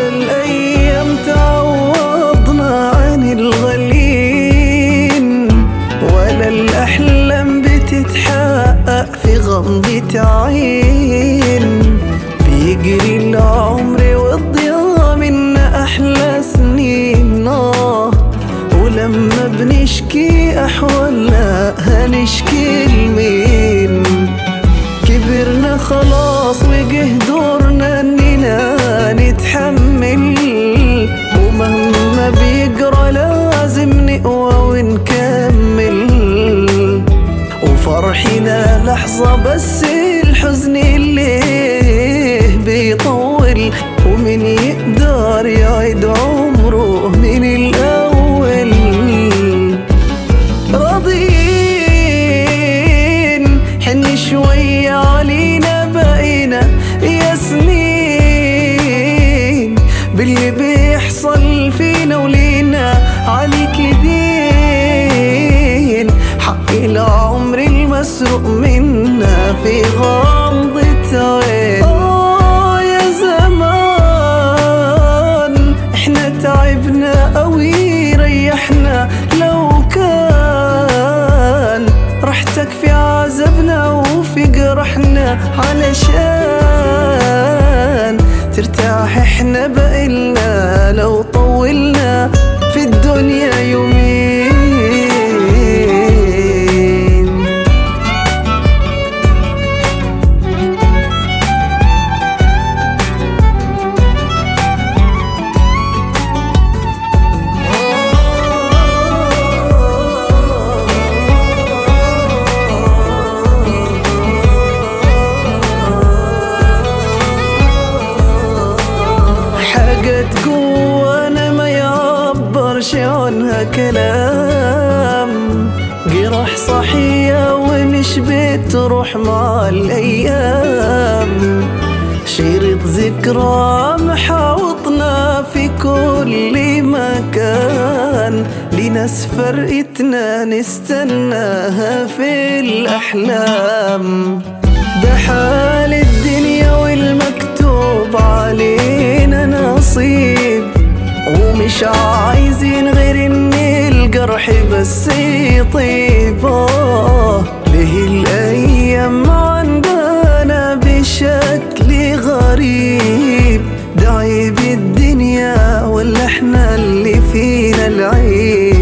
ولا الأيام تعوضنا عن الغالين، ولا الأحلام بتتحقق في غمضة عين. بيجري العمر والضياع منا أحلى سنين، ولما بنشكي أحوالنا هنشكي لمين؟ كبرنا خلاص وجه دورنا إننا نتحمل، ومهما بيجرى لازم نقوى ونكمل. وفرحنا لحظة بس الحزن اللي بيطول، ومن يقدر يعيد عمره من الأول؟ راضين حن شوية علينا بقينا يا سنين، باللي بيحصل فينا ولينا عليك دين. حق العمر المسروق منا في غمضة عين. يا زمان احنا تعبنا قوي ريحنا، لو كان راحتك في عذابنا وفي جرحنا، علشان ترتاح احنا بقلنا لو طولنا في الدنيا يومين. حاجات جوانا ما يعبرش عنها كلام، جراح صحية ومش بتروح مع الأيام. شريط ذكرى محاوطنا في كل مكان، لناس فرقتنا نستناها في الأحلام. ده حال الدنيا والمكتوب علينا نصيب، ومش عايزين غير ان الجرح بس يطيب. ليه الايام عندنا بشكل غريب؟ ده عيب الدنيا ولا احنا اللي فينا العيب؟